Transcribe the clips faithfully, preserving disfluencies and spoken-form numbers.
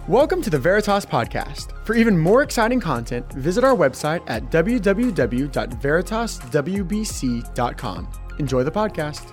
Welcome to the Veritas Podcast. For even more exciting content, visit our website at w w w dot veritas w b c dot com. Enjoy the podcast.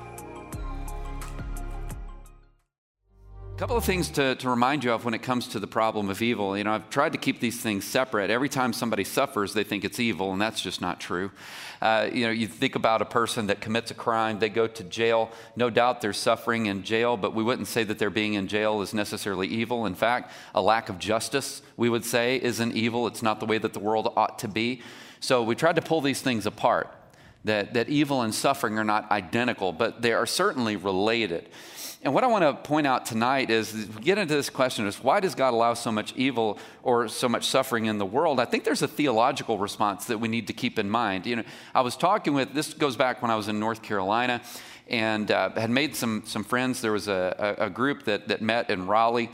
A couple of things to, to remind you of when it comes to the problem of evil. You know, I've tried to keep these things separate. Every time somebody suffers, they think it's evil, and that's just not true. Uh, you know, you think about a person that commits a crime, they go to jail. No doubt they're suffering in jail, but we wouldn't say that their being in jail is necessarily evil. In fact, a lack of justice, we would say, isn't evil. It's not the way that the world ought to be. So we tried to pull these things apart, that, that evil and suffering are not identical, but they are certainly related. And what I want to point out tonight is, we get into this question is, why does God allow so much evil or so much suffering in the world? I think there's a theological response that we need to keep in mind. You know, I was talking with, this goes back when I was in North Carolina, and uh, had made some some friends. There was a, a, a group that, that met in Raleigh,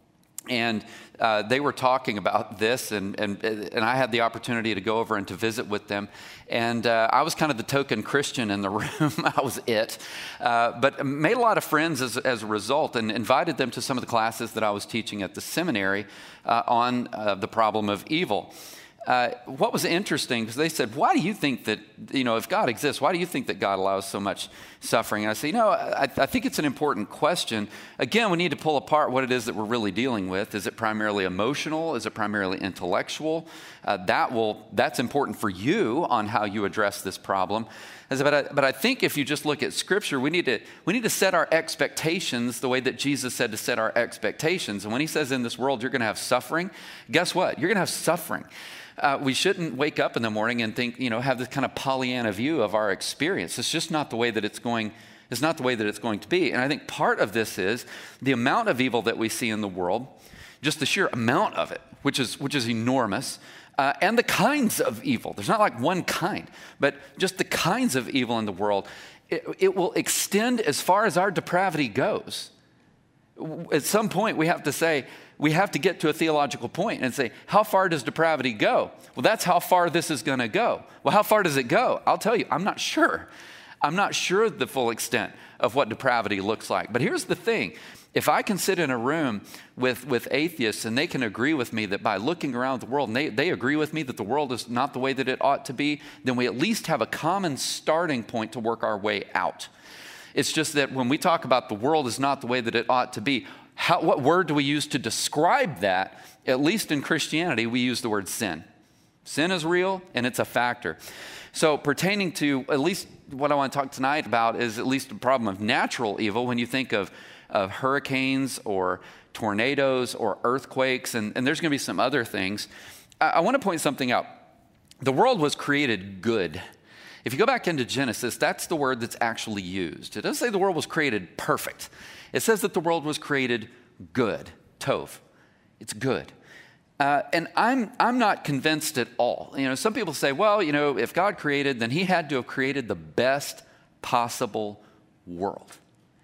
and uh, they were talking about this, and, and and I had the opportunity to go over and to visit with them. And uh, I was kind of the token Christian in the room. I was it. Uh, but made a lot of friends as, as a result, and invited them to some of the classes that I was teaching at the seminary uh, on uh, the problem of evil. Uh, what was interesting, because they said, why do you think that, you know, if God exists, why do you think that God allows so much suffering? And I say, you know, I, I think it's an important question. Again, we need to pull apart what it is that we're really dealing with. Is it primarily emotional? Is it primarily intellectual? Uh, that will, that's important for you on how you address this problem. But I, but I think if you just look at Scripture, we need to we need to set our expectations the way that Jesus said to set our expectations. And when he says in this world you're going to have suffering, guess what? You're going to have suffering. Uh, we shouldn't wake up in the morning and think, you know, have this kind of Pollyanna view of our experience. It's just not the way that it's going. It's not the way that it's going to be. And I think part of this is the amount of evil that we see in the world, just the sheer amount of it, which is which is enormous. Uh, and the kinds of evil. There's not like one kind, but just the kinds of evil in the world. It, it will extend as far as our depravity goes. At some point, we have to say, we have to get to a theological point and say, how far does depravity go? Well, that's how far this is going to go. Well, how far does it go? I'll tell you, I'm not sure. I'm not sure the full extent of what depravity looks like. But here's the thing. If I can sit in a room with, with atheists and they can agree with me that by looking around the world, and they, they agree with me that the world is not the way that it ought to be, then we at least have a common starting point to work our way out. It's just that when we talk about the world is not the way that it ought to be, how, what word do we use to describe that? At least in Christianity, we use the word sin. Sin is real and it's a factor. So pertaining to at least what I want to talk tonight about is at least the problem of natural evil. When you think of of hurricanes or tornadoes or earthquakes, and, and there's going to be some other things. I, I want to point something out. The world was created good. If you go back into Genesis, that's the word that's actually used. It doesn't say the world was created perfect. It says that the world was created good, tov. It's good. Uh, and I'm I'm not convinced at all. You know, some people say, well, you know, if God created, then he had to have created the best possible world.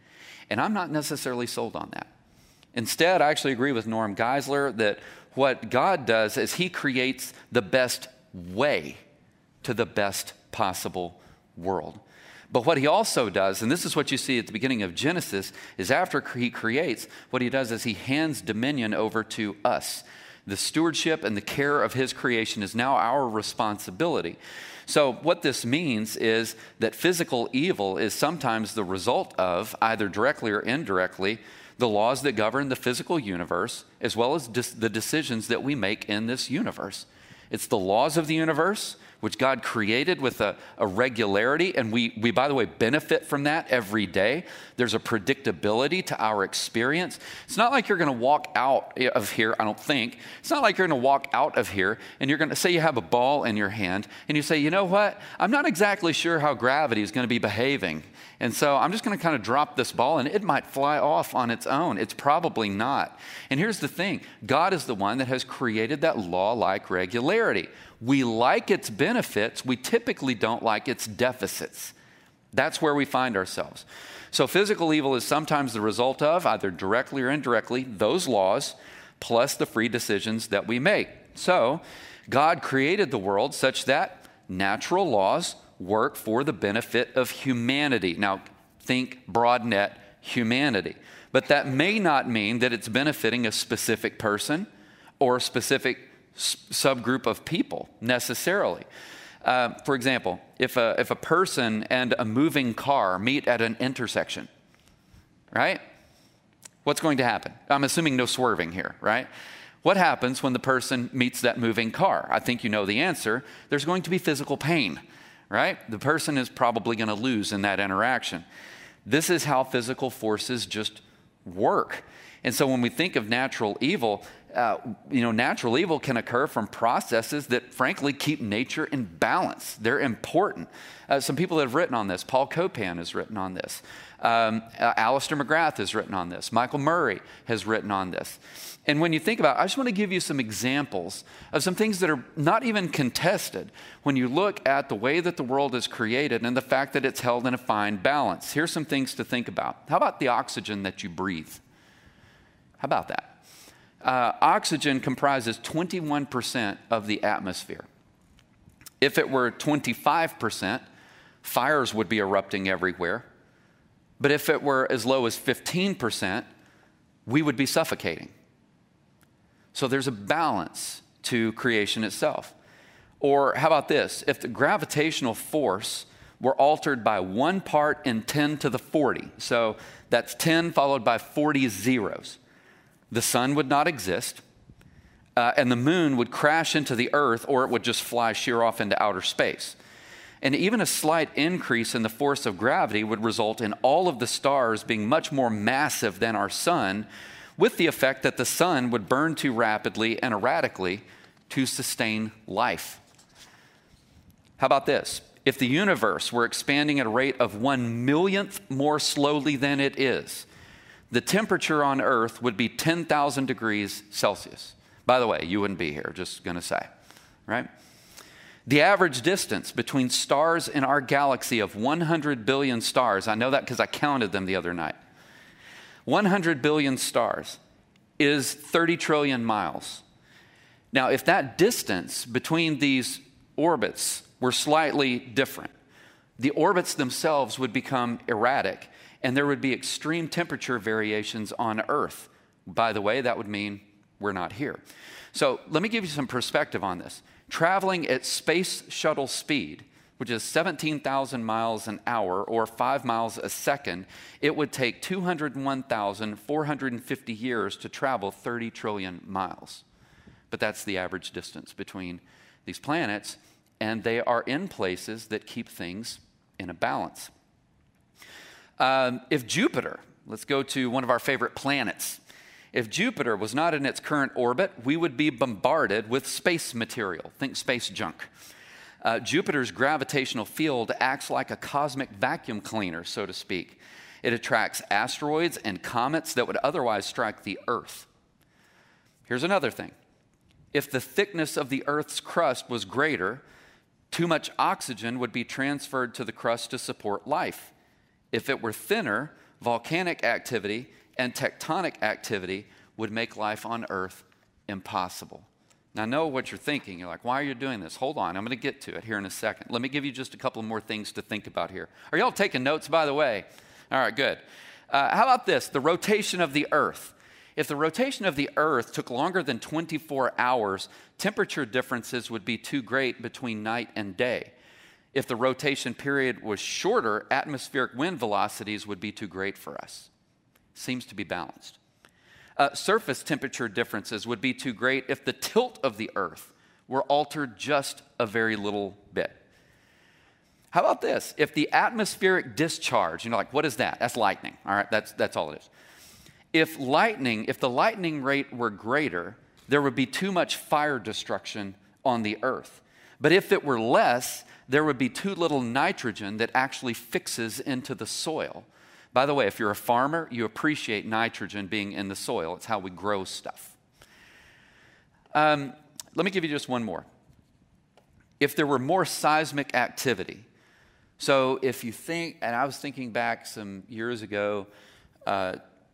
And I'm not necessarily sold on that. Instead, I actually agree with Norm Geisler that what God does is he creates the best way to the best possible world. But what he also does, and this is what you see at the beginning of Genesis, is after he creates, what he does is he hands dominion over to us. The stewardship and the care of his creation is now our responsibility. So what this means is that physical evil is sometimes the result of, either directly or indirectly, the laws that govern the physical universe, as well as dis- the decisions that we make in this universe. It's the laws of the universe, which God created with a, a regularity, and we, we, by the way, benefit from that every day. There's a predictability to our experience. It's not like you're going to walk out of here, I don't think. It's not like you're going to walk out of here and you're going to say you have a ball in your hand, and you say, you know what? I'm not exactly sure how gravity is going to be behaving. And so I'm just going to kind of drop this ball, and it might fly off on its own. It's probably not. And here's the thing. God is the one that has created that law-like regularity. We like its benefits. We typically don't like its deficits. That's where we find ourselves. So physical evil is sometimes the result of, either directly or indirectly, those laws plus the free decisions that we make. So God created the world such that natural laws work for the benefit of humanity. Now, think broad net humanity. But that may not mean that it's benefiting a specific person or a specific s- subgroup of people necessarily. Uh, for example, if a, if a person and a moving car meet at an intersection, right? What's going to happen? I'm assuming no swerving here, right? What happens when the person meets that moving car? I think you know the answer. There's going to be physical pain, right? The person is probably going to lose in that interaction. This is how physical forces just work. And so when we think of natural evil, uh, you know, natural evil can occur from processes that frankly keep nature in balance. They're important. Uh, some people have written on this. Paul Copan has written on this. Um, uh, Alistair McGrath has written on this. Michael Murray has written on this. And when you think about it, I just want to give you some examples of some things that are not even contested when you look at the way that the world is created and the fact that it's held in a fine balance. Here's some things to think about. How about the oxygen that you breathe? How about that? Uh, oxygen comprises twenty-one percent of the atmosphere. If it were twenty-five percent, fires would be erupting everywhere. But if it were as low as fifteen percent, we would be suffocating. So there's a balance to creation itself. Or how about this? If the gravitational force were altered by one part in ten to the forty, so that's ten followed by forty zeros, the sun would not exist, uh, and the moon would crash into the earth, or it would just fly sheer off into outer space. And even a slight increase in the force of gravity would result in all of the stars being much more massive than our sun, with the effect that the sun would burn too rapidly and erratically to sustain life. How about this? If the universe were expanding at a rate of one millionth more slowly than it is, the temperature on Earth would be ten thousand degrees Celsius. By the way, you wouldn't be here, just gonna say, right? The average distance between stars in our galaxy of one hundred billion stars, I know that because I counted them the other night, one hundred billion stars is thirty trillion miles. Now, if that distance between these orbits were slightly different, the orbits themselves would become erratic, and there would be extreme temperature variations on Earth. By the way, that would mean we're not here. So let me give you some perspective on this. Traveling at space shuttle speed, which is seventeen thousand miles an hour or five miles a second, it would take two hundred one thousand four hundred fifty years to travel thirty trillion miles. But that's the average distance between these planets, and they are in places that keep things in a balance. Um, if Jupiter, let's go to one of our favorite planets. If Jupiter was not in its current orbit, we would be bombarded with space material. Think space junk. Uh, Jupiter's gravitational field acts like a cosmic vacuum cleaner, so to speak. It attracts asteroids and comets that would otherwise strike the Earth. Here's another thing. If the thickness of the Earth's crust was greater, too much oxygen would be transferred to the crust to support life. If it were thinner, volcanic activity and tectonic activity would make life on Earth impossible. Now, I know what you're thinking. You're like, why are you doing this? Hold on, I'm going to get to it here in a second. Let me give you just a couple more things to think about here. Are y'all taking notes, by the way? All right, good. Uh, how about this? The rotation of the Earth. If the rotation of the Earth took longer than twenty-four hours, temperature differences would be too great between night and day. If the rotation period was shorter, atmospheric wind velocities would be too great for us. Seems to be balanced. Uh, surface temperature differences would be too great if the tilt of the Earth were altered just a very little bit. How about this? If the atmospheric discharge, you know, like, what is that? That's lightning, all right? That's, that's all it is. If lightning, if the lightning rate were greater, there would be too much fire destruction on the Earth. But if it were less, there would be too little nitrogen that actually fixes into the soil. By the way, if you're a farmer, you appreciate nitrogen being in the soil. It's how we grow stuff. Um, let me give you just one more. If there were more seismic activity, so if you think, and I was thinking back some years ago, uh,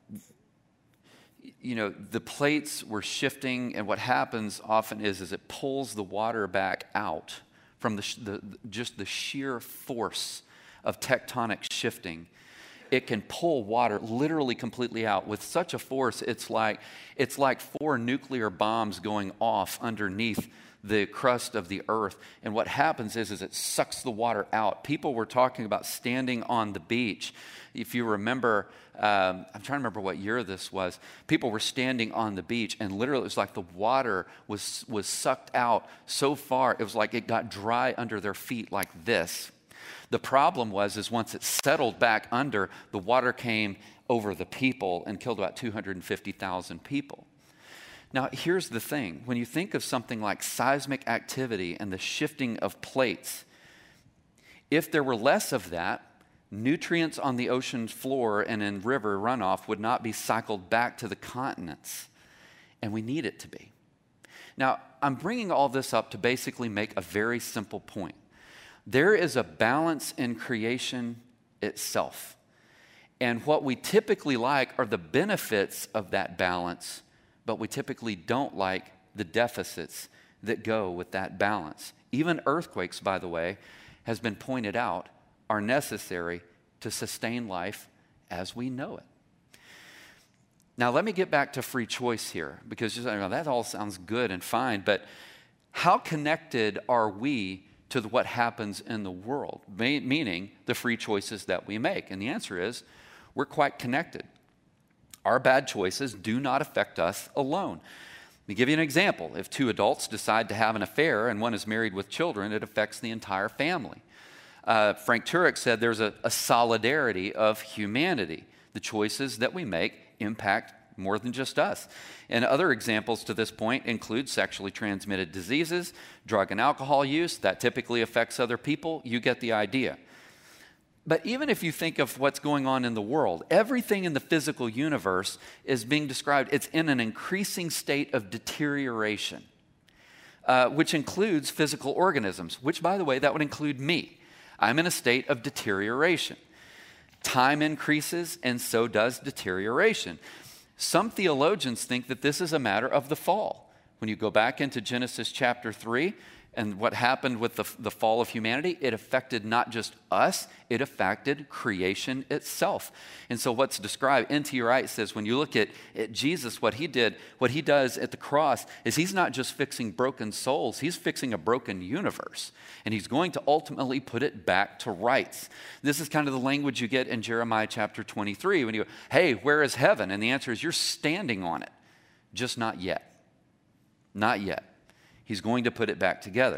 you know, the plates were shifting, and what happens often is, is it pulls the water back out from the, the just the sheer force of tectonic shifting. it can pull water literally completely out with such a force. It's like, it's like four nuclear bombs going off underneath the crust of the earth. And what happens is, is it sucks the water out. People were talking about standing on the beach. If you remember, um, I'm trying to remember what year this was. People were standing on the beach, and literally it was like the water was, was sucked out so far. It was like it got dry under their feet like this. The problem was, is once it settled back under, the water came over the people and killed about two hundred fifty thousand people. Now, here's the thing. When you think of something like seismic activity and the shifting of plates, if there were less of that, nutrients on the ocean floor and in river runoff would not be cycled back to the continents, and we need it to be. Now, I'm bringing all this up to basically make a very simple point. There is a balance in creation itself, and what we typically like are the benefits of that balance, but we typically don't like the deficits that go with that balance. Even earthquakes, by the way, has been pointed out, are necessary to sustain life as we know it. Now, let me get back to free choice here, because just, you know, that all sounds good and fine, but how connected are we to the, what happens in the world, meaning the free choices that we make? And the answer is, we're quite connected. Our bad choices do not affect us alone. Let me give you an example. If two adults decide to have an affair and one is married with children, it affects the entire family. Uh, Frank Turek said there's a, a solidarity of humanity. The choices that we make impact more than just us. And other examples to this point include sexually transmitted diseases, drug and alcohol use. That typically affects other people. You get the idea. But even if you think of what's going on in the world, everything in the physical universe is being described, it's in an increasing state of deterioration, uh, which includes physical organisms, which, by the way, that would include me. I'm in a state of deterioration. Time increases, and so does deterioration. Some theologians think that this is a matter of the fall. When you go back into Genesis chapter three, and what happened with the, the fall of humanity, it affected not just us, it affected creation itself. And so what's described, N T Wright says, when you look at, at Jesus, what he did, what he does at the cross is he's not just fixing broken souls, he's fixing a broken universe. And he's going to ultimately put it back to rights. This is kind of the language you get in Jeremiah chapter twenty-three when you go, hey, where is heaven? And the answer is, you're standing on it. Just not yet. Not yet. He's going to put it back together.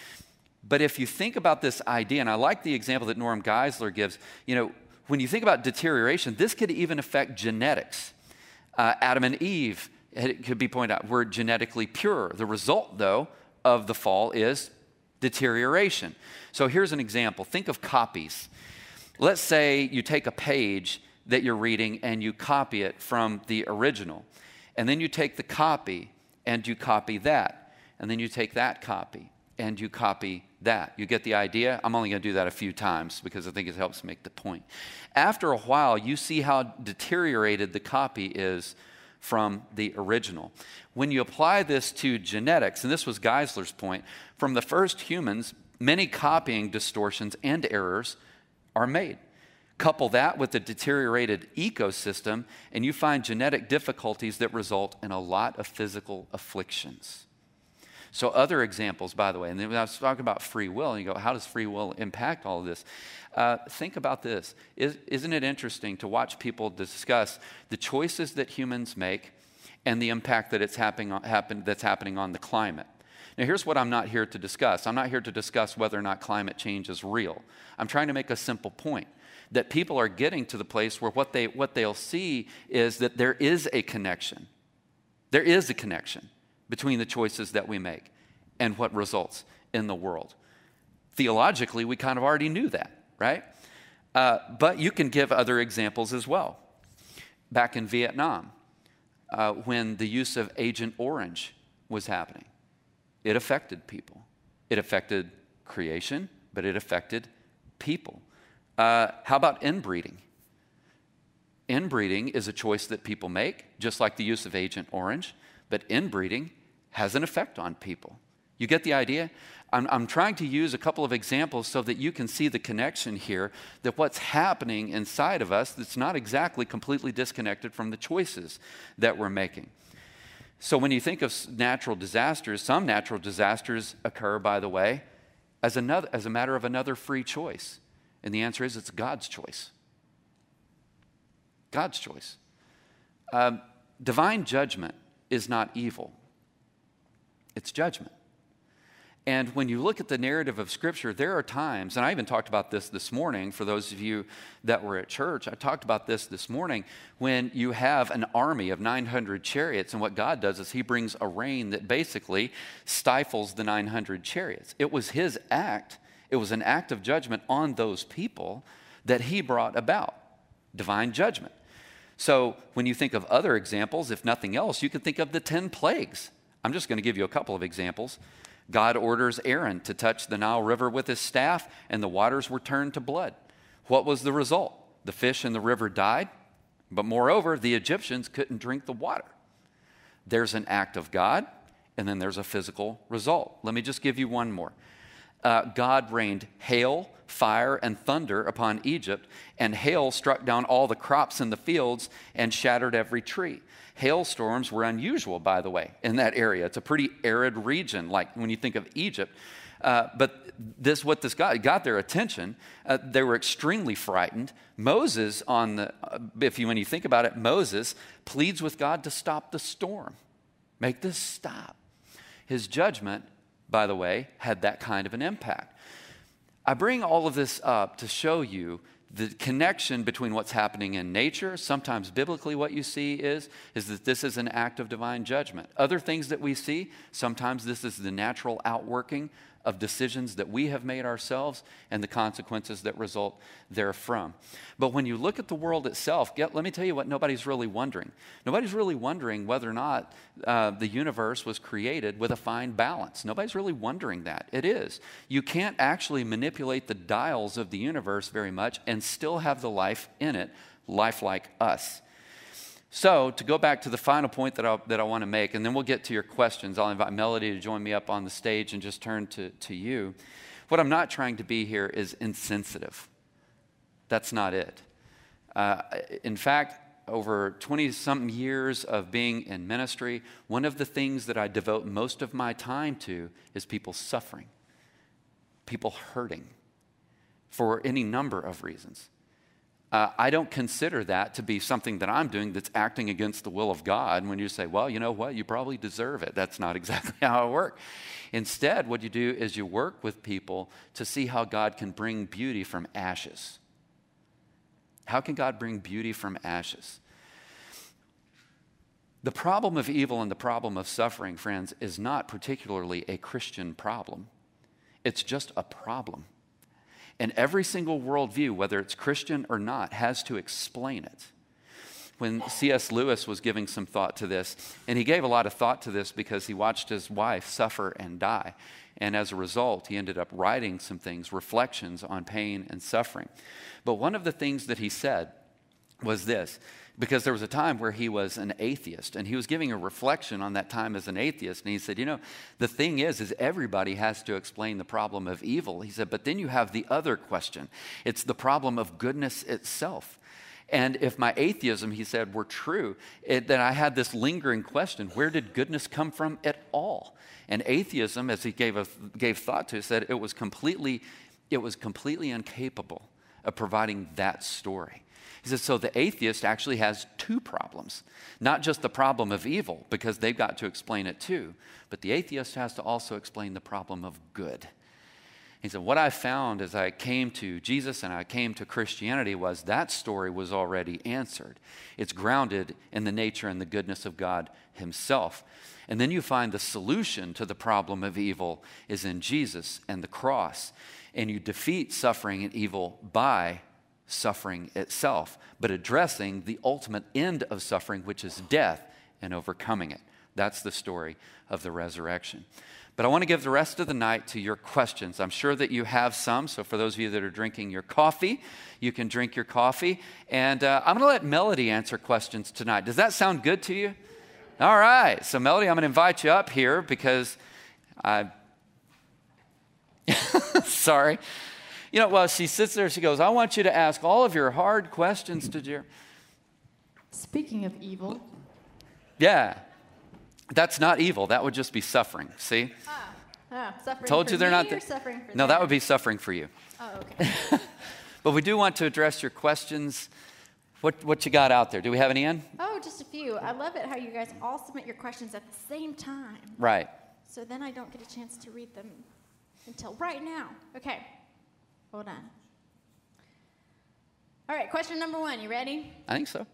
But if you think about this idea, and I like the example that Norm Geisler gives, you know, when you think about deterioration, this could even affect genetics. Uh, Adam and Eve, it could be pointed out, were genetically pure. The result, though, of the fall is deterioration. So here's an example. Think of copies. Let's say you take a page that you're reading and you copy it from the original. And then you take the copy and you copy that. And then you take that copy and you copy that. You get the idea? I'm only going to do that a few times because I think it helps make the point. After a while, you see how deteriorated the copy is from the original. When you apply this to genetics, and this was Geisler's point, from the first humans, many copying distortions and errors are made. Couple that with the deteriorated ecosystem, and you find genetic difficulties that result in a lot of physical afflictions. So other examples, by the way, and then I was talking about free will, and you go, how does free will impact all of this? Uh, think about this. Is, isn't it interesting to watch people discuss the choices that humans make and the impact that it's happening on, happen, that's happening on the climate? Now, here's what I'm not here to discuss. I'm not here to discuss whether or not climate change is real. I'm trying to make a simple point, that people are getting to the place where what, they, what they'll see is that there is a connection. There is a connection between the choices that we make and what results in the world. Theologically, we kind of already knew that, right? Uh, but you can give other examples as well. Back in Vietnam, uh, when the use of Agent Orange was happening, it affected people. It affected creation, but it affected people. Uh, how about inbreeding? Inbreeding is a choice that people make, just like the use of Agent Orange, but inbreeding has an effect on people. You get the idea? I'm, I'm trying to use a couple of examples so that you can see the connection here, that what's happening inside of us that's not exactly completely disconnected from the choices that we're making. So when you think of natural disasters, some natural disasters occur, by the way, as, another, as a matter of another free choice. And the answer is it's God's choice. God's choice. Um, divine judgment is not evil. It's judgment. And when you look at the narrative of Scripture, there are times, and I even talked about this this morning for those of you that were at church, I talked about this this morning, when you have an army of nine hundred chariots, and what God does is he brings a rain that basically stifles the nine hundred chariots. It was his act, it was an act of judgment on those people that he brought about, divine judgment. So when you think of other examples, if nothing else, you could think of the ten plagues. I'm just going to give you a couple of examples. God orders Aaron to touch the Nile River with his staff, and the waters were turned to blood. What was the result? The fish in the river died, but moreover, the Egyptians couldn't drink the water. There's an act of God, and then there's a physical result. Let me just give you one more. Uh, God rained hail, fire, and thunder upon Egypt, and hail struck down all the crops in the fields and shattered every tree. Hailstorms were unusual, by the way, in that area. It's a pretty arid region, like when you think of Egypt. Uh, but this, what this got, got their attention. Uh, they were extremely frightened. Moses, on the, uh, if you when you think about it, Moses pleads with God to stop the storm, make this stop. His judgment, by the way, had that kind of an impact. I bring all of this up to show you the connection between what's happening in nature. Sometimes biblically what you see is, is that this is an act of divine judgment. Other things that we see, sometimes this is the natural outworking of decisions that we have made ourselves and the consequences that result therefrom. But when you look at the world itself, get, let me tell you what nobody's really wondering. Nobody's really wondering whether or not uh, the universe was created with a fine balance. Nobody's really wondering that. It is. You can't actually manipulate the dials of the universe very much and still have the life in it, life like us. So, to go back to the final point that I, that I want to make, and then we'll get to your questions. I'll invite Melody to join me up on the stage and just turn to, to you. What I'm not trying to be here is insensitive. That's not it. Uh, in fact, over twenty-something years of being in ministry, one of the things that I devote most of my time to is people suffering, people hurting for any number of reasons. Uh, I don't consider that to be something that I'm doing that's acting against the will of God. When you say, well, you know what, you probably deserve it. That's not exactly how it works. Instead, what you do is you work with people to see how God can bring beauty from ashes. How can God bring beauty from ashes? The problem of evil and the problem of suffering, friends, is not particularly a Christian problem. It's just a problem. And every single worldview, whether it's Christian or not, has to explain it. When C S Lewis was giving some thought to this, and he gave a lot of thought to this because he watched his wife suffer and die. And as a result, he ended up writing some things, reflections on pain and suffering. But one of the things that he said was this, because there was a time where he was an atheist, and he was giving a reflection on that time as an atheist, and he said, you know, the thing is, is everybody has to explain the problem of evil. He said, but then you have the other question. It's the problem of goodness itself. And if my atheism, he said, were true, it, then I had this lingering question, where did goodness come from at all? And atheism, as he gave, a, gave thought to, said it was completely, it was completely incapable of providing that story. He says, so the atheist actually has two problems, not just the problem of evil, because they've got to explain it too, but the atheist has to also explain the problem of good. He said, what I found as I came to Jesus and I came to Christianity was that story was already answered. It's grounded in the nature and the goodness of God himself. And then you find the solution to the problem of evil is in Jesus and the cross, and you defeat suffering and evil by suffering itself, but addressing the ultimate end of suffering, which is death, and overcoming it. That's the story of the resurrection. But I want to give the rest of the night to your questions. I'm sure that you have some, so for those of you that are drinking your coffee, you can drink your coffee. And uh, I'm going to let Melody answer questions tonight. Does that sound good to you? All right. So Melody, I'm going to invite you up here because I sorry. You know, well, she sits there, she goes, I want you to ask all of your hard questions to Jeremy. Speaking of evil. Yeah. That's not evil. That would just be suffering. See? Ah, ah suffering Told for you they're me not or the, suffering for No, them? that would be suffering for you. Oh, okay. But we do want to address your questions. What what you got out there? Do we have any in? Oh, just a few. I love it how you guys all submit your questions at the same time. Right. So then I don't get a chance to read them until right now. Okay. Hold on. All right, question number one. You ready? I think so.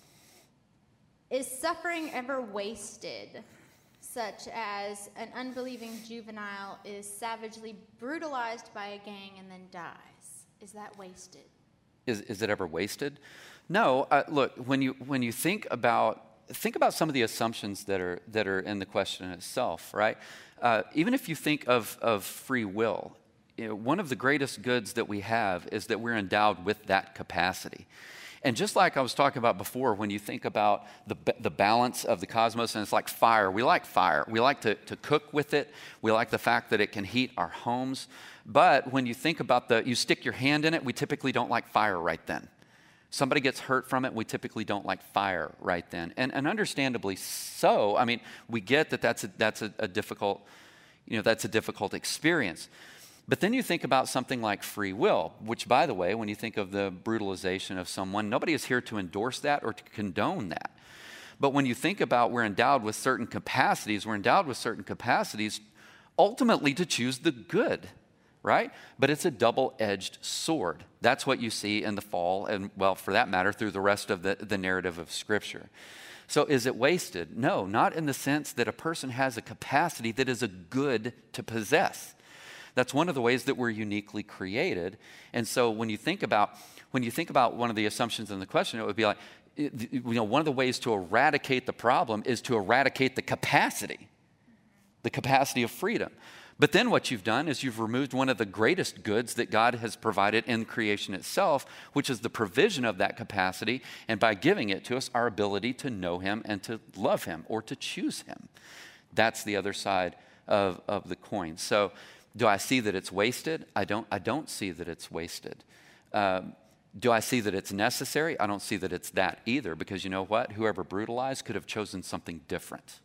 Is suffering ever wasted, such as an unbelieving juvenile is savagely brutalized by a gang and then dies? Is that wasted? Is is it ever wasted? No. Uh, look, when you when you think about think about some of the assumptions that are that are in the question itself, right? Uh, even if you think of of free will, you know, one of the greatest goods that we have is that we're endowed with that capacity. And just like I was talking about before, when you think about the the balance of the cosmos, and it's like fire. We like fire. We like to, to cook with it. We like the fact that it can heat our homes. But when you think about the, you stick your hand in it, we typically don't like fire right then. Somebody gets hurt from it, we typically don't like fire right then. And, and understandably so. I mean, we get that that's a, that's a, a difficult, you know, that's a difficult experience. But then you think about something like free will, which, by the way, when you think of the brutalization of someone, nobody is here to endorse that or to condone that. But when you think about we're endowed with certain capacities, we're endowed with certain capacities ultimately to choose the good, right? But it's a double-edged sword. That's what you see in the fall and, well, for that matter, through the rest of the, the narrative of Scripture. So is it wasted? No, not in the sense that a person has a capacity that is a good to possess. That's one of the ways that we're uniquely created. And so when you think about when you think about one of the assumptions in the question, it would be like, you know, one of the ways to eradicate the problem is to eradicate the capacity, the capacity of freedom. But then what you've done is you've removed one of the greatest goods that God has provided in creation itself, which is the provision of that capacity, and by giving it to us, our ability to know Him and to love Him or to choose Him. That's the other side of, of the coin. So do I see that it's wasted? I don't, I don't see that it's wasted. Um, do I see that it's necessary? I don't see that it's that either, because you know what? Whoever brutalized could have chosen something different.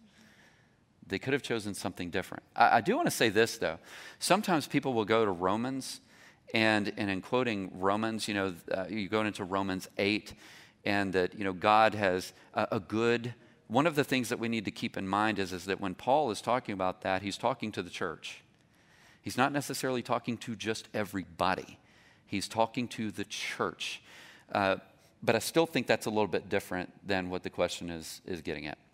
They could have chosen something different. I, I do want to say this, though. Sometimes people will go to Romans, and, and in quoting Romans, you know, uh, you go into Romans eight, and that, you know, God has a, a good, one of the things that we need to keep in mind is, is that when Paul is talking about that, he's talking to the church. He's not necessarily talking to just everybody. He's talking to the church. Uh, but I still think that's a little bit different than what the question is, is getting at.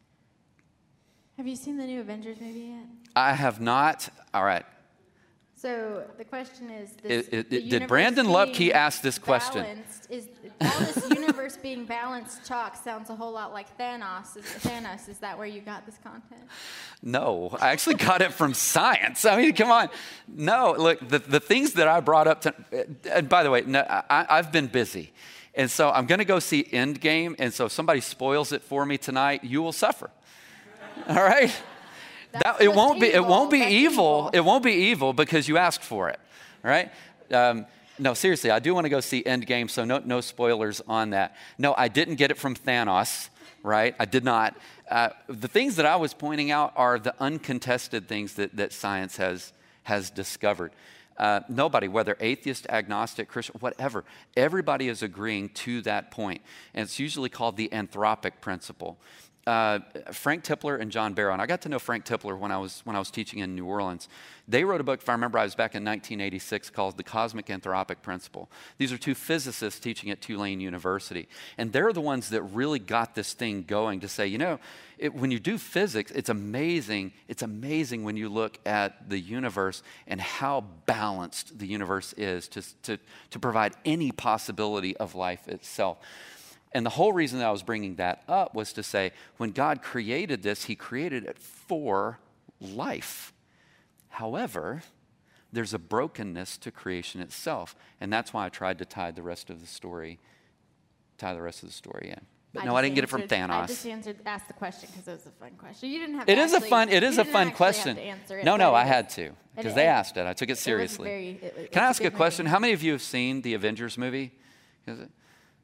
Have you seen the new Avengers movie yet? I have not. All right. So the question is, this, it, it, the did Brandon Lupke ask this question? Is all this universe being balanced chalk sounds a whole lot like Thanos. Is, Thanos, is that where you got this content? No, I actually got it from science. I mean, come on. No, look, the, the things that I brought up, to, and by the way, no, I, I've been busy. And so I'm going to go see Endgame, and so if somebody spoils it for me tonight, you will suffer. All right? That, it won't be. It won't be evil. It won't be evil because you asked for it, right? Um, no, seriously, I do want to go see Endgame, so no, no spoilers on that. No, I didn't get it from Thanos, right? I did not. Uh, the things that I was pointing out are the uncontested things that, that science has has discovered. Uh, nobody, whether atheist, agnostic, Christian, whatever, everybody is agreeing to that point, and it's usually called the anthropic principle. Uh, Frank Tipler and John Barrow, and I got to know Frank Tipler when I was when I was teaching in New Orleans. They wrote a book, if I remember, I was back in nineteen eighty-six, called The Cosmic Anthropic Principle. These are two physicists teaching at Tulane University, and they're the ones that really got this thing going to say, you know, it, when you do physics, it's amazing. It's amazing when you look at the universe and how balanced the universe is to to to provide any possibility of life itself. And the whole reason that I was bringing that up was to say, when God created this, He created it for life. However, there's a brokenness to creation itself, and that's why I tried to tie the rest of the story, tie the rest of the story in. But no, I didn't get it from answered, Thanos. I just answered, asked the question because it was a fun question. You didn't have. It to is actually, a fun. It is you a didn't fun actually question. Have to answer it, no, no, but I it had was- to because it- they it- asked it. I took it It was seriously. very, it, it's Can I a ask a good question? movie. How many of you have seen the Avengers movie? Is it?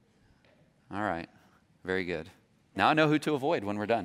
All right, very good. Now I know who to avoid when we're done.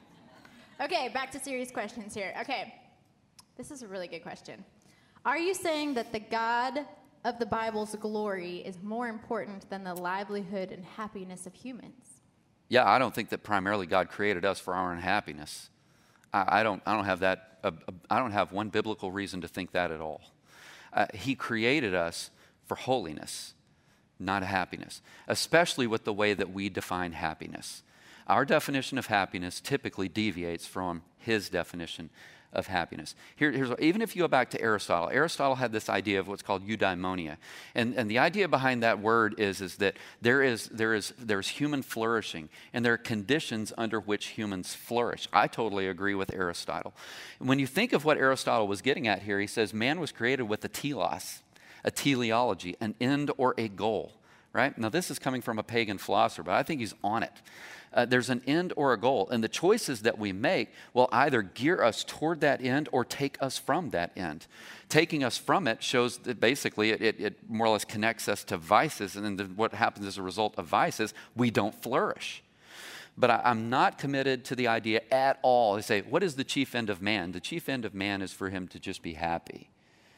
Okay, back to serious questions here. Okay, this is a really good question. Are you saying that the God of the Bible's glory is more important than the livelihood and happiness of humans? Yeah, I don't think that primarily God created us for our own happiness. I, I don't. I don't have that. Uh, uh, I don't have one biblical reason to think that at all. Uh, he created us for holiness, not happiness, especially with the way that we define happiness. Our definition of happiness typically deviates from his definition of happiness. Here, here's even if you go back to Aristotle, Aristotle had this idea of what's called eudaimonia, and and the idea behind that word is is that there is there is there's human flourishing, and there are conditions under which humans flourish. I totally agree with Aristotle. When you think of what Aristotle was getting at here, he says man was created with a telos, a teleology, an end or a goal. Right now, this is coming from a pagan philosopher, but I think he's on it. Uh, there's an end or a goal, and the choices that we make will either gear us toward that end or take us from that end. Taking us from it shows that basically it, it, it more or less connects us to vices, and then the, what happens as a result of vices, we don't flourish. But I, I'm not committed to the idea at all. They say, what is the chief end of man? The chief end of man is for him to just be happy,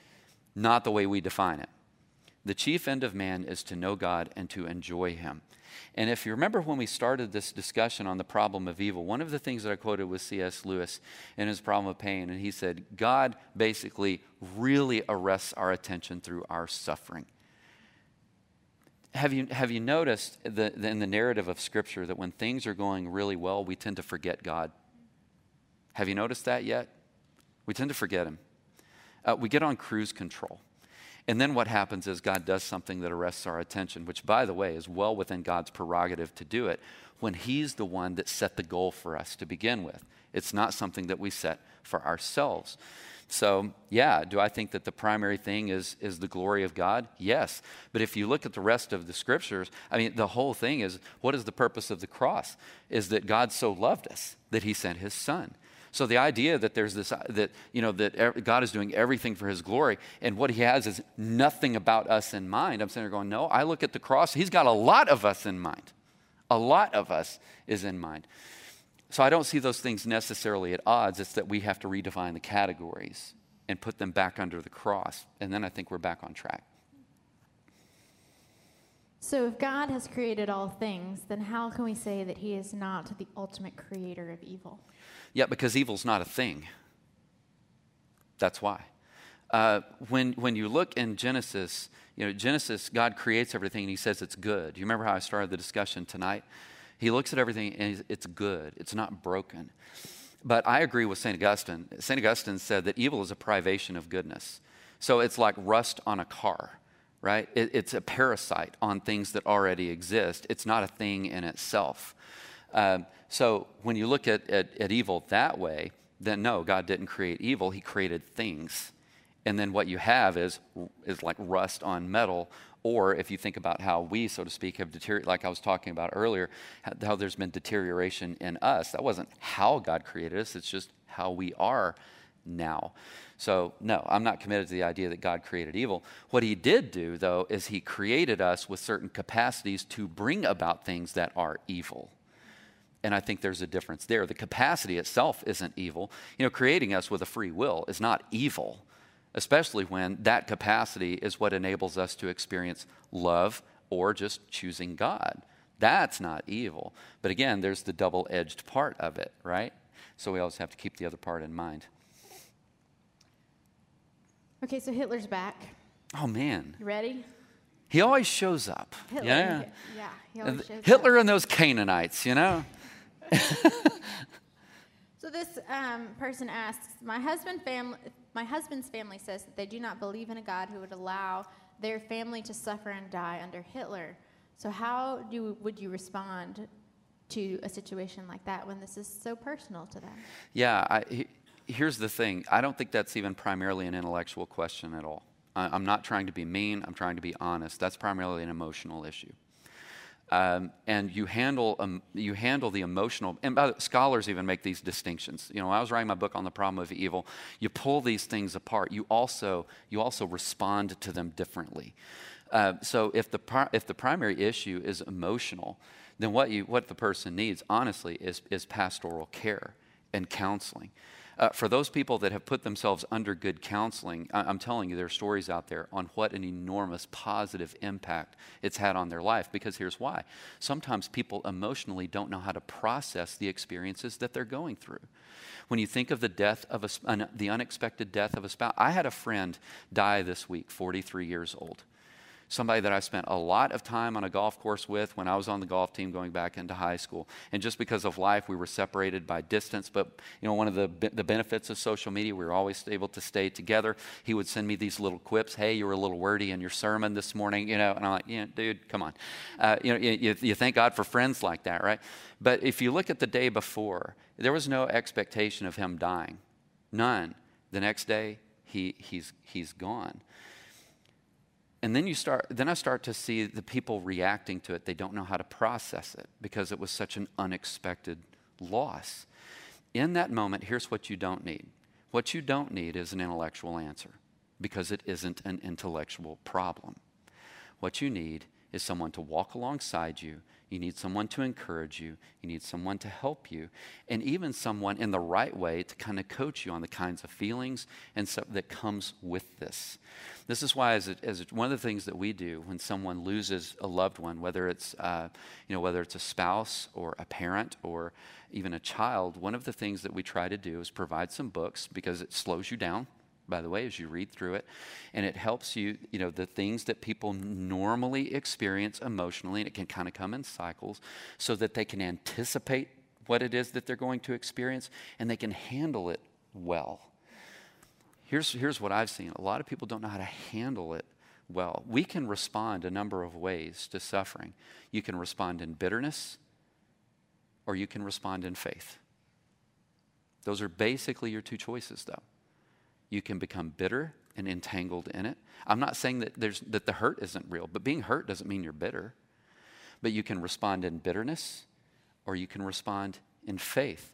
not the way we define it. The chief end of man is to know God and to enjoy him. And if you remember when we started this discussion on the problem of evil, one of the things that I quoted was C S Lewis in his Problem of Pain, and he said, God basically really arrests our attention through our suffering. Have you, have you noticed the, the, in the narrative of Scripture that when things are going really well, we tend to forget God? Have you noticed that yet? We tend to forget him. Uh, we get on cruise control. And then what happens is God does something that arrests our attention, which, by the way, is well within God's prerogative to do it when he's the one that set the goal for us to begin with. It's not something that we set for ourselves. So, yeah, do I think that the primary thing is, is the glory of God? Yes. But if you look at the rest of the scriptures, I mean, the whole thing is, what is the purpose of the cross? Is that God so loved us that he sent his son. So the idea that there's this, that, you know, that God is doing everything for his glory, and what he has is nothing about us in mind. I'm sitting there going, no, I look at the cross. He's got a lot of us in mind. A lot of us is in mind. So I don't see those things necessarily at odds. It's that we have to redefine the categories and put them back under the cross. And then I think we're back on track. So if God has created all things, then how can we say that he is not the ultimate creator of evil? Yeah, because evil's not a thing. That's why. Uh, when when you look in Genesis, you know, Genesis, God creates everything and he says it's good. You remember how I started the discussion tonight? He looks at everything and it's good. It's not broken. But I agree with Saint Augustine. Saint Augustine said that evil is a privation of goodness. So it's like rust on a car, right? It, it's a parasite on things that already exist. It's not a thing in itself. Um, so when you look at, at, at evil that way, then no, God didn't create evil. He created things. And then what you have is, is like rust on metal. Or if you think about how we, so to speak, have deteriorated, like I was talking about earlier, how there's been deterioration in us. That wasn't how God created us. It's just how we are now. So no, I'm not committed to the idea that God created evil. What he did do, though, is he created us with certain capacities to bring about things that are evil. And I think there's a difference there. The capacity itself isn't evil. You know, creating us with a free will is not evil, especially when that capacity is what enables us to experience love or just choosing God. That's not evil. But again, there's the double-edged part of it, right? So we always have to keep the other part in mind. Okay, so Hitler's back. Oh, man. You ready? He always shows up. Hitler, Yeah. Yeah, he always shows Hitler up. and those Canaanites, you know? So this um, person asks, my husband family, my husband's family says that they do not believe in a God who would allow their family to suffer and die under Hitler. So how do would you respond to a situation like that when this is so personal to them? Yeah, I, he, here's the thing. I don't think that's even primarily an intellectual question at all. I, I'm not trying to be mean. I'm trying to be honest. That's primarily an emotional issue. Um, and you handle um, you handle the emotional, and by the, scholars even make these distinctions. You know, when I was writing my book on the problem of evil, you pull these things apart. You also you also respond to them differently. Uh, so if the pri- if the primary issue is emotional, then what you what the person needs, honestly, is is pastoral care and counseling. Uh, for those people that have put themselves under good counseling, I- I'm telling you, there are stories out there on what an enormous positive impact it's had on their life. Because here's why. Sometimes people emotionally don't know how to process the experiences that they're going through. When you think of the death of a, an, the unexpected death of a spouse, I had a friend die this week, forty-three years old. Somebody that I spent a lot of time on a golf course with when I was on the golf team going back into high school. And just because of life, we were separated by distance. But, you know, one of the the benefits of social media, we were always able to stay together. He would send me these little quips. Hey, you were a little wordy in your sermon this morning, you know. And I'm like, yeah, dude, come on. Uh, you know, you, you thank God for friends like that, right? But if you look at the day before, there was no expectation of him dying. None. The next day, he he's he's gone. And then you start. Then I start to see the people reacting to it. They don't know how to process it because it was such an unexpected loss. In that moment, here's what you don't need. What you don't need is an intellectual answer because it isn't an intellectual problem. What you need is someone to walk alongside you. You need someone to encourage you. You need someone to help you. And even someone in the right way to kind of coach you on the kinds of feelings and stuff that comes with this. This is why, as, a, as a, one of the things that we do when someone loses a loved one, whether it's uh, you know whether it's a spouse or a parent or even a child, one of the things that we try to do is provide some books because it slows you down, by the way, as you read through it. And it helps you, you know, the things that people normally experience emotionally, and it can kind of come in cycles, so that they can anticipate what it is that they're going to experience, and they can handle it well. Here's, here's what I've seen. A lot of people don't know how to handle it well. We can respond a number of ways to suffering. You can respond in bitterness, or you can respond in faith. Those are basically your two choices, though. You can become bitter and entangled in it. I'm not saying that there's that the hurt isn't real, but being hurt doesn't mean you're bitter. But you can respond in bitterness, or you can respond in faith.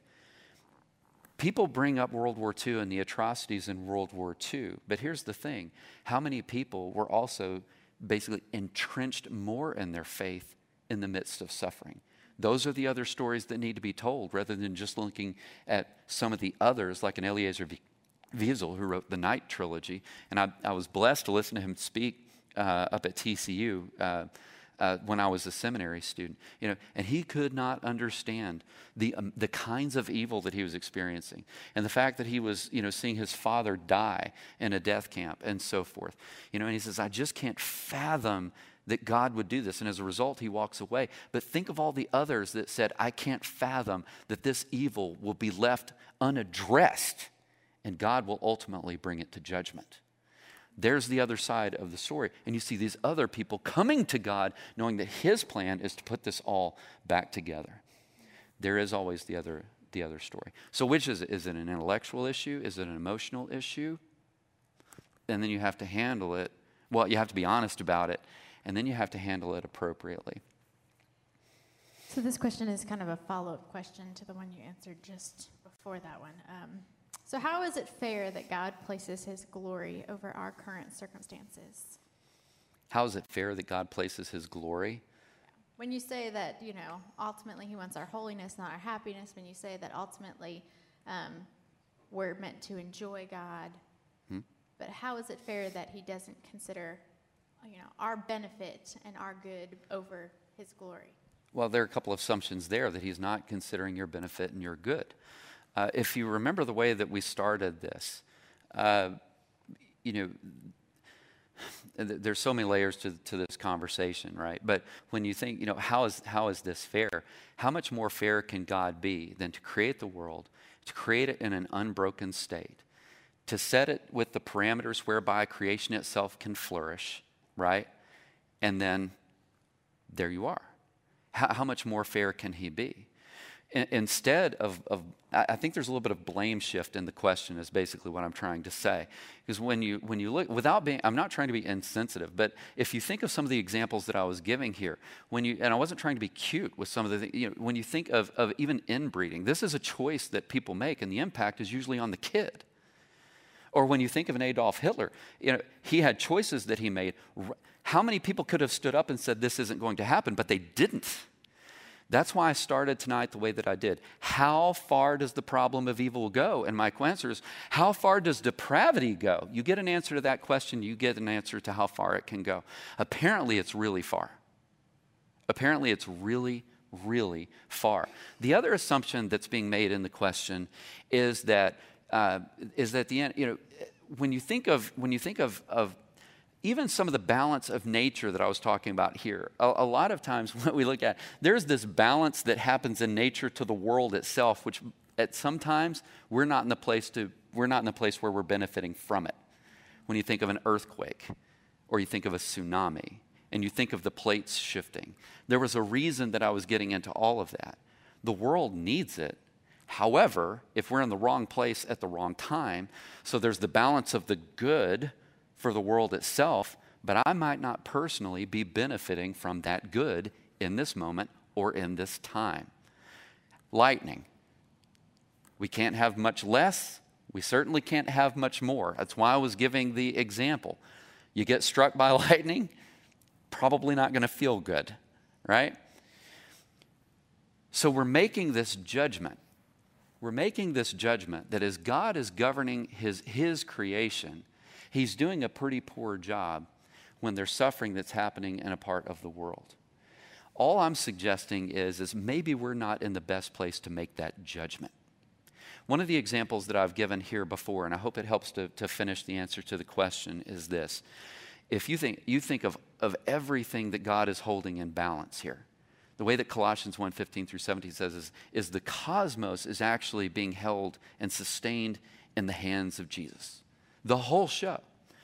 People bring up World War Two and the atrocities in World War Two, but here's the thing. How many people were also basically entrenched more in their faith in the midst of suffering? Those are the other stories that need to be told, rather than just looking at some of the others, like an Eliezer Wiesel, who wrote the Night Trilogy. And I, I was blessed to listen to him speak uh, up at T C U uh, uh, when I was a seminary student. You know, and he could not understand the um, the kinds of evil that he was experiencing, and the fact that he was, you know, seeing his father die in a death camp and so forth. You know, and he says, I just can't fathom that God would do this. And as a result, he walks away. But think of all the others that said, I can't fathom that this evil will be left unaddressed, and God will ultimately bring it to judgment. There's the other side of the story. And you see these other people coming to God, knowing that his plan is to put this all back together. There is always the other, the other story. So which is it? Is it an intellectual issue? Is it an emotional issue? And then you have to handle it. Well, you have to be honest about it. And then you have to handle it appropriately. So this question is kind of a follow-up question to the one you answered just before that one. Um, so how is it fair that God places his glory over our current circumstances? How is it fair that God places his glory? When you say that, you know, ultimately he wants our holiness, not our happiness, when you say that ultimately um, we're meant to enjoy God, hmm? But how is it fair that he doesn't consider, you know, our benefit and our good over his glory? Well, there are a couple of assumptions there that he's not considering your benefit and your good. Uh, if you remember the way that we started this, uh, you know, th- there's so many layers to, to this conversation, right? But when you think, you know, how is how is this fair? How much more fair can God be than to create the world, to create it in an unbroken state, to set it with the parameters whereby creation itself can flourish, right? And then there you are. How, how much more fair can he be? in, instead of, of, I think there's a little bit of blame shift in the question is basically what I'm trying to say. Because when you, when you look, without being, I'm not trying to be insensitive, but if you think of some of the examples that I was giving here, when you, and I wasn't trying to be cute with some of the, you know, when you think of, of even inbreeding, this is a choice that people make, and the impact is usually on the kid. Or when you think of an Adolf Hitler, you know, he had choices that he made. How many people could have stood up and said this isn't going to happen, but they didn't? That's why I started tonight the way that I did. How far does the problem of evil go? And my answer is, how far does depravity go? You get an answer to that question, you get an answer to how far it can go. Apparently, it's really far. Apparently, it's really, really far. The other assumption that's being made in the question is that uh, is that the end. You know, when you think of when you think of of even some of the balance of nature that I was talking about here, a, a lot of times when we look at, there's this balance that happens in nature to the world itself, which at some times we're not in the place to, we're not in the place where we're benefiting from it. When you think of an earthquake, or you think of a tsunami, and you think of the plates shifting, there was a reason that I was getting into all of that. The world needs it. However, if we're in the wrong place at the wrong time, so there's the balance of the good for the world itself, but I might not personally be benefiting from that good in this moment or in this time. Lightning. We can't have much less. We certainly can't have much more. That's why I was giving the example. You get struck by lightning, probably not going to feel good, right? So we're making this judgment. We're making this judgment that as God is governing his, his creation, he's doing a pretty poor job when there's suffering that's happening in a part of the world. All I'm suggesting is, is maybe we're not in the best place to make that judgment. One of the examples that I've given here before, and I hope it helps to, to finish the answer to the question, is this. If you think, you think of, of everything that God is holding in balance here, the way that Colossians one fifteen through seventeen says is, is the cosmos is actually being held and sustained in the hands of Jesus. The whole show.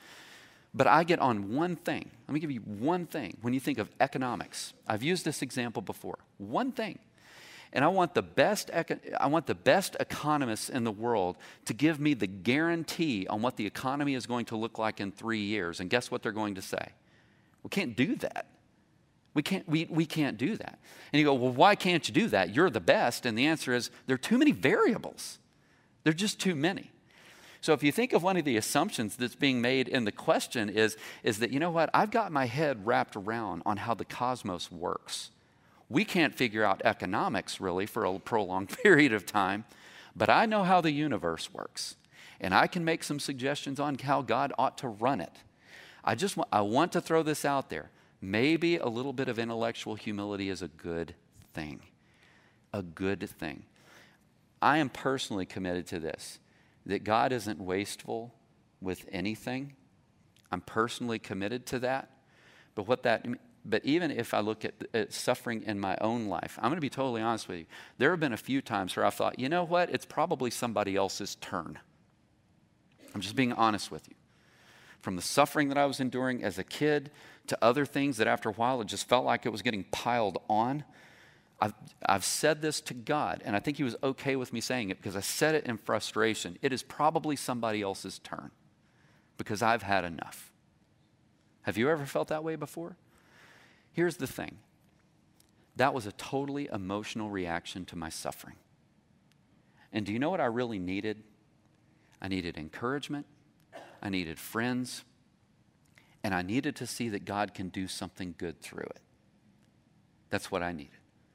But I get on one thing. Let me give you one thing. When you think of economics, I've used this example before. One thing. And I want the best I want the best economists in the world to give me the guarantee on what the economy is going to look like in three years. And guess what they're going to say? We can't do that. We can't, we, we can't do that. And you go, well, why can't you do that? You're the best. And the answer is, there are too many variables. There are just too many. So if you think of one of the assumptions that's being made in the question is, is that, you know what, I've got my head wrapped around on how the cosmos works. We can't figure out economics really for a prolonged period of time, but I know how the universe works. And I can make some suggestions on how God ought to run it. I just want, I want to throw this out there. Maybe a little bit of intellectual humility is a good thing. A good thing. I am personally committed to this, that God isn't wasteful with anything. I'm personally committed to that. But what that, but even if I look at, at suffering in my own life, I'm going to be totally honest with you. There have been a few times where I thought, you know what? It's probably somebody else's turn. I'm just being honest with you. From the suffering that I was enduring as a kid to other things that after a while it just felt like it was getting piled on. I've, I've said this to God, and I think he was okay with me saying it because I said it in frustration. It is probably somebody else's turn because I've had enough. Have you ever felt that way before? Here's the thing. That was a totally emotional reaction to my suffering. And do you know what I really needed? I needed encouragement. I needed friends. And I needed to see that God can do something good through it. That's what I needed.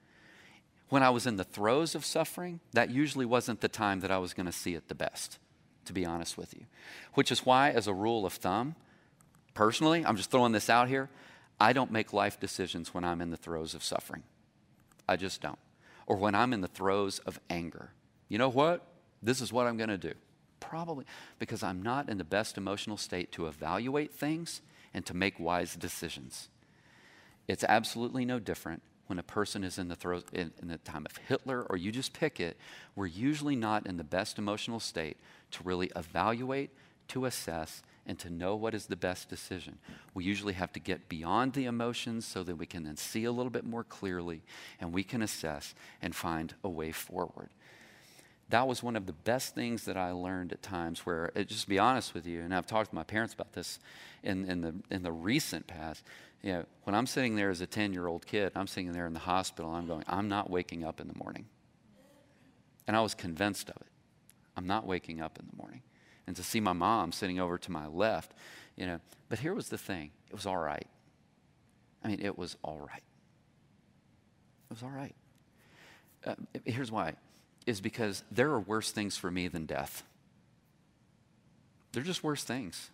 When I was in the throes of suffering, that usually wasn't the time that I was going to see it the best, to be honest with you. Which is why, as a rule of thumb, personally, I'm just throwing this out here, I don't make life decisions when I'm in the throes of suffering. I just don't. Or when I'm in the throes of anger. You know what? This is what I'm going to do. Probably because I'm not in the best emotional state to evaluate things and to make wise decisions. It's absolutely no different when a person is in the throes, in, in the time of Hitler, or you just pick it. We're usually not in the best emotional state to really evaluate, to assess, and to know what is the best decision, we usually have to get beyond the emotions so that we can then see a little bit more clearly and we can assess and find a way forward. That was one of the best things that I learned at times where, it, just to be honest with you, and I've talked to my parents about this in, in, the, in the recent past, you know, when I'm sitting there as a ten-year-old kid, I'm sitting there in the hospital, I'm going, I'm not waking up in the morning. And I was convinced of it. I'm not waking up in the morning. And to see my mom sitting over to my left, you know, but here was the thing. It was all right. I mean, it was all right. It was all right. Uh, here's why. Is because there are worse things for me than death. They're just worse things.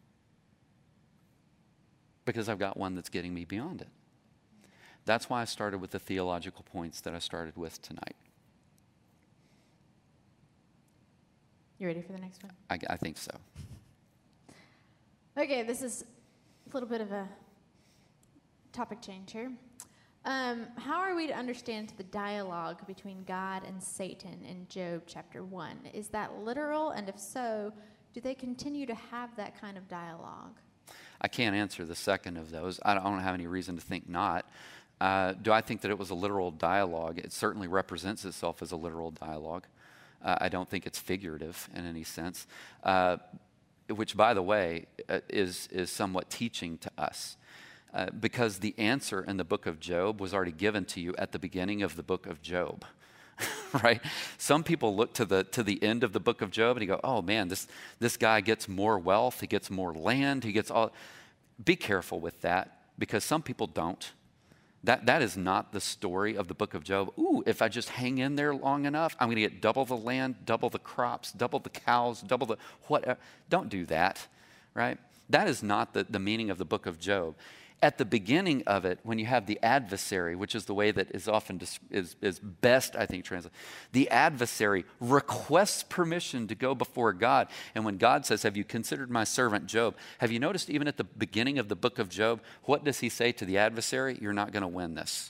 Because I've got one that's getting me beyond it. That's why I started with the theological points that I started with tonight. You ready for the next one? I, I think so. Okay, this is a little bit of a topic change here. Um, how are we to understand the dialogue between God and Satan in Job chapter one? Is that literal? And if so, do they continue to have that kind of dialogue? I can't answer the second of those. I don't, I don't have any reason to think not. Uh, do I think that it was a literal dialogue? It certainly represents itself as a literal dialogue. Uh, I don't think it's figurative in any sense, uh, which, by the way, uh, is, is somewhat teaching to us. Uh, because the answer in the book of Job was already given to you at the beginning of the book of Job, right? Some people look to the to the end of the book of Job and you go, oh man, this, this guy gets more wealth, he gets more land, he gets all. Be careful with that because some people don't. That, that is not the story of the book of Job. Ooh, if I just hang in there long enough, I'm going to get double the land, double the crops, double the cows, double the whatever. Don't do that, right? That is not the, the meaning of the book of Job. At the beginning of it, when you have the adversary, which is the way that is often dis- is, is best, I think, translated, the adversary requests permission to go before God. And when God says, have you considered my servant Job? Have you noticed even at the beginning of the book of Job, what does he say to the adversary? You're not going to win this.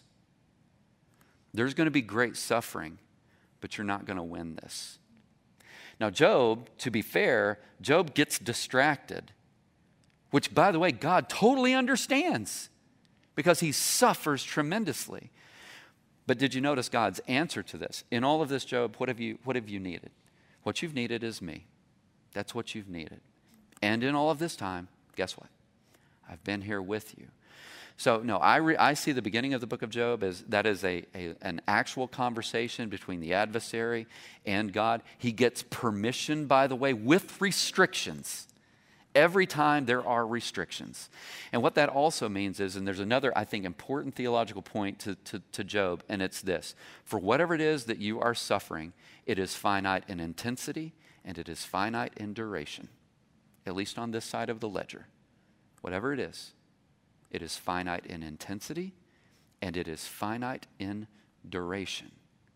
There's going to be great suffering, but you're not going to win this. Now, Job, to be fair, Job gets distracted. Which, by the way, God totally understands because he suffers tremendously. But did you notice God's answer to this? In all of this, Job, what have you, what have you needed? What you've needed is me. That's what you've needed. And in all of this time, guess what? I've been here with you. So, no, I, re, I see the beginning of the book of Job as that is a, a an actual conversation between the adversary and God. He gets permission, by the way, with restrictions. Every time there are restrictions. And what that also means is, and there's another, I think, important theological point to, to, to Job, and it's this. For whatever it is that you are suffering, it is finite in intensity and it is finite in duration. At least on this side of the ledger. Whatever it is, it is finite in intensity and it is finite in duration.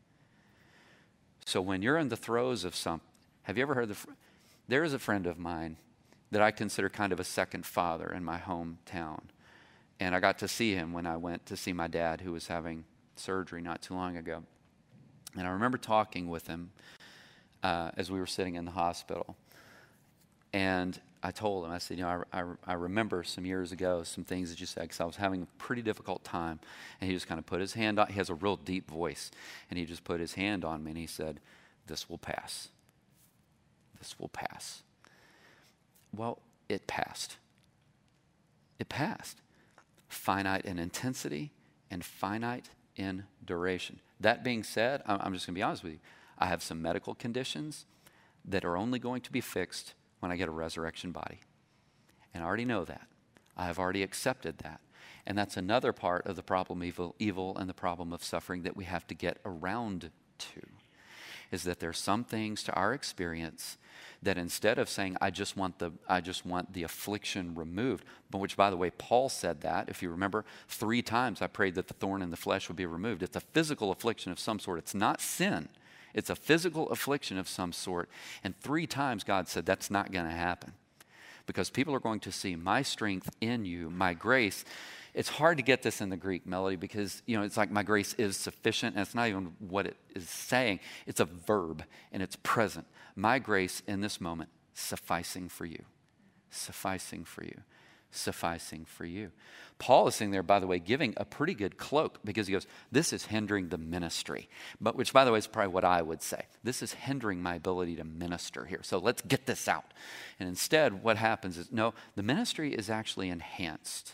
So when you're in the throes of something, have you ever heard the, there is a friend of mine that I consider kind of a second father in my hometown. And I got to see him when I went to see my dad who was having surgery not too long ago. And I remember talking with him uh, as we were sitting in the hospital. And I told him, I said, you know, I, I, I remember some years ago some things that you said because I was having a pretty difficult time. And he just kind of put his hand on, he has a real deep voice. And he just put his hand on me and he said, this will pass. This will pass. Well, it passed. It passed. Finite in intensity and finite in duration. That being said, I'm just going to be honest with you. I have some medical conditions that are only going to be fixed when I get a resurrection body. And I already know that. I have already accepted that. And that's another part of the problem of evil, evil and the problem of suffering that we have to get around to. Is that there's some things to our experience that instead of saying, I just want the I just want the affliction removed, but which, by the way, Paul said that, if you remember, three times I prayed that the thorn in the flesh would be removed. It's a physical affliction of some sort. It's not sin. It's a physical affliction of some sort. And three times God said, that's not going to happen. Because people are going to see my strength in you, my grace. It's hard to get this in the Greek, Melody, because, you know, it's like my grace is sufficient, and it's not even what it is saying. It's a verb, and it's present. My grace in this moment, sufficing for you. sufficing for you, sufficing for you. Paul is sitting there, by the way, giving a pretty good cloak because he goes, this is hindering the ministry. But which, by the way, is probably what I would say. This is hindering my ability to minister here. So let's get this out. And instead, what happens is, no, the ministry is actually enhanced.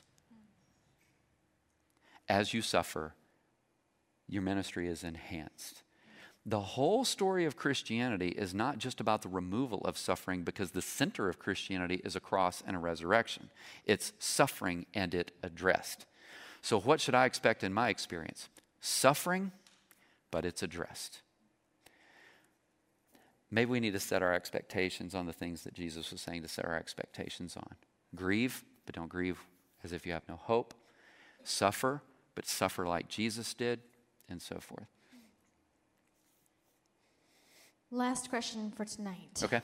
As you suffer, your ministry is enhanced. The whole story of Christianity is not just about the removal of suffering, because the center of Christianity is a cross and a resurrection. It's suffering and it addressed. So what should I expect in my experience? Suffering, but it's addressed. Maybe we need to set our expectations on the things that Jesus was saying to set our expectations on. Grieve, but don't grieve as if you have no hope. Suffer, but suffer like Jesus did, and so forth. Last question for tonight. Okay.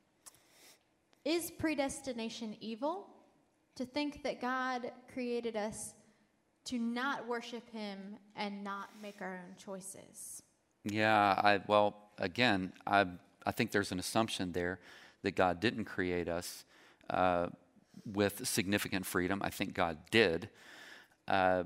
Is predestination evil? To think that God created us to not worship him and not make our own choices? Yeah, I well, again, I I think there's an assumption there that God didn't create us uh, with significant freedom. I think God did. Uh,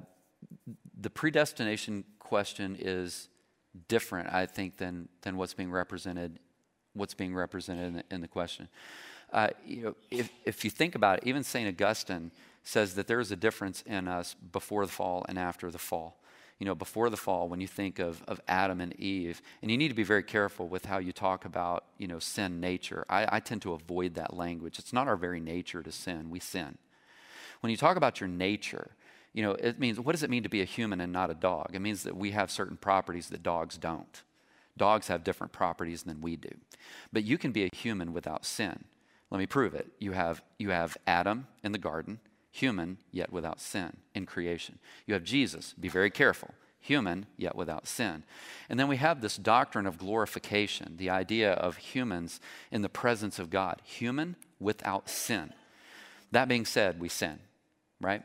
the predestination question is different, I think, than than what's being represented, what's being represented in the, in the question. Uh, you know, if if you think about it, even Saint Augustine says that there is a difference in us before the fall and after the fall. You know, before the fall, when you think of of Adam and Eve, and you need to be very careful with how you talk about, you know, sin nature. I, I tend to avoid that language. It's not our very nature to sin. We sin. When you talk about your nature, you know, it means, what does it mean to be a human and not a dog? It means that we have certain properties that dogs don't. Dogs have different properties than we do. But you can be a human without sin. Let me prove it. You have you have Adam in the garden, human yet without sin in creation. You have Jesus, be very careful, human yet without sin. And then we have this doctrine of glorification, the idea of humans in the presence of God, human without sin. That being said, we sin, right?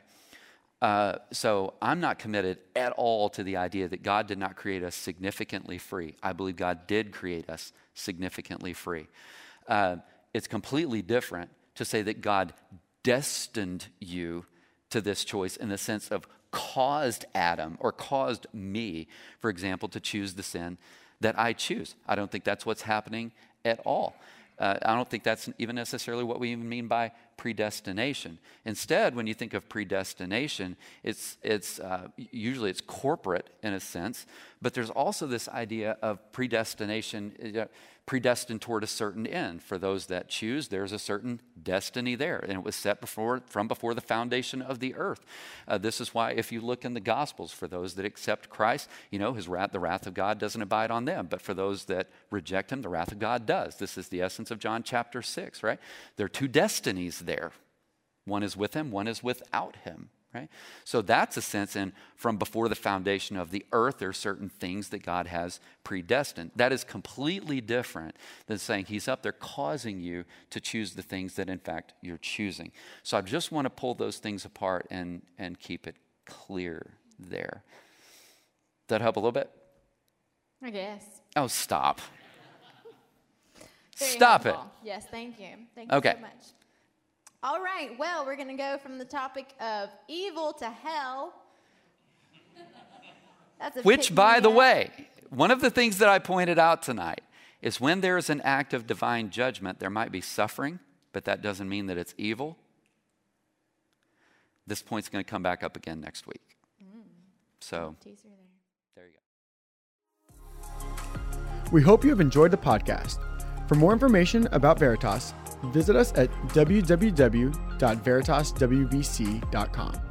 Uh, so I'm not committed at all to the idea that God did not create us significantly free. I believe God did create us significantly free. Uh, it's completely different to say that God destined you to this choice in the sense of caused Adam or caused me, for example, to choose the sin that I choose. I don't think that's what's happening at all. Uh, I don't think that's even necessarily what we even mean by predestination. Instead, when you think of predestination, it's it's uh, usually it's corporate in a sense, but there's also this idea of predestination, uh, predestined toward a certain end. For those that choose, there's a certain destiny there, and it was set before from before the foundation of the earth. Uh, this is why, if you look in the Gospels, for those that accept Christ, you know, his wrath, the wrath of God doesn't abide on them, but for those that reject him, the wrath of God does. This is the essence of John chapter six, right? There are two destinies there. One is with him, one is without him, right? So that's a sense in from before the foundation of the earth, there are certain things that God has predestined. That is completely different than saying he's up there causing you to choose the things that in fact you're choosing. So I just want to pull those things apart and, and keep it clear there. Does that help a little bit? I guess. Oh, stop. Very Stop helpful. it. Yes, thank you. Thank you Okay. so much. All right, well, we're going to go from the topic of evil to hell. That's a Which, pick by me the up. way, one of the things that I pointed out tonight is when there is an act of divine judgment, there might be suffering, but that doesn't mean that it's evil. This point's going to come back up again next week. Mm. So, Teaser there. there you go. We hope you have enjoyed the podcast. For more information about Veritas, visit us at w w w dot veritas w b c dot com.